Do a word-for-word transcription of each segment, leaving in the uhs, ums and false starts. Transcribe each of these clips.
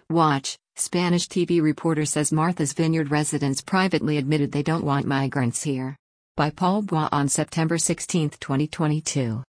Watch, Spanish T V reporter says Martha's Vineyard residents privately admitted they don't want migrants here. By Paul Bois on September sixteenth, twenty twenty-two.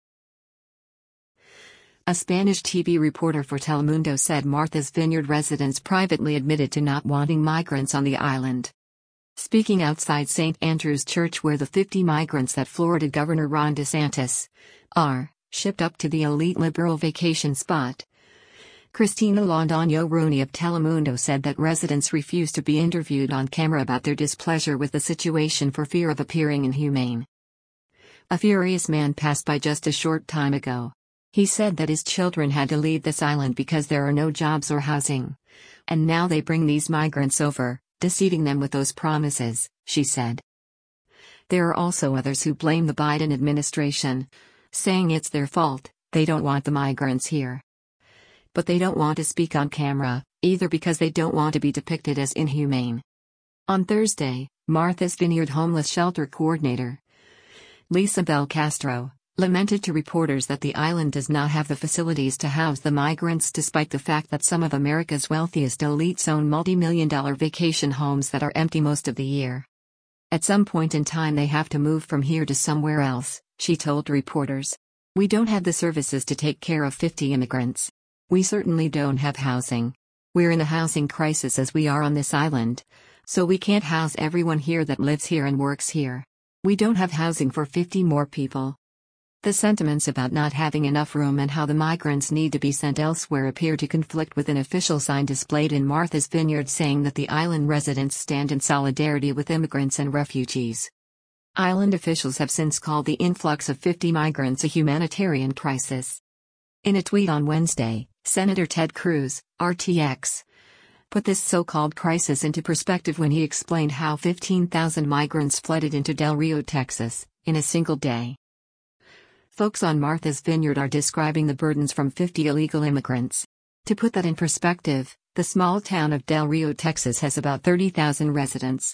A Spanish T V reporter for Telemundo said Martha's Vineyard residents privately admitted to not wanting migrants on the island. Speaking outside Saint Andrew's Church, where the fifty migrants that Florida Governor Ron DeSantis are shipped up to the elite liberal vacation spot, Cristina Londoño Rooney of Telemundo said that residents refused to be interviewed on camera about their displeasure with the situation for fear of appearing inhumane. A furious man passed by just a short time ago. He said that his children had to leave this island because there are no jobs or housing. And now they bring these migrants over, deceiving them with those promises, she said. There are also others who blame the Biden administration, saying it's their fault, they don't want the migrants here. But they don't want to speak on camera, either because they don't want to be depicted as inhumane. On Thursday, Martha's Vineyard homeless shelter coordinator, Lisa Bell Castro, lamented to reporters that the island does not have the facilities to house the migrants, despite the fact that some of America's wealthiest elites own multi-million dollar vacation homes that are empty most of the year. At some point in time they have to move from here to somewhere else, she told reporters. We don't have the services to take care of fifty immigrants. We certainly don't have housing. We're in a housing crisis as we are on this island, so we can't house everyone here that lives here and works here. We don't have housing for fifty more people. The sentiments about not having enough room and how the migrants need to be sent elsewhere appear to conflict with an official sign displayed in Martha's Vineyard saying that the island residents stand in solidarity with immigrants and refugees. Island officials have since called the influx of fifty migrants a humanitarian crisis. In a tweet on Wednesday, Senator Ted Cruz, R T X, put this so-called crisis into perspective when he explained how fifteen thousand migrants flooded into Del Rio, Texas, in a single day. Folks on Martha's Vineyard are describing the burdens from fifty illegal immigrants. To put that in perspective, the small town of Del Rio, Texas has about thirty thousand residents.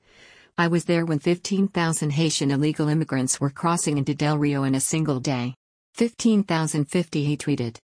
I was there when fifteen thousand Haitian illegal immigrants were crossing into Del Rio in a single day. fifteen thousand fifty, he tweeted.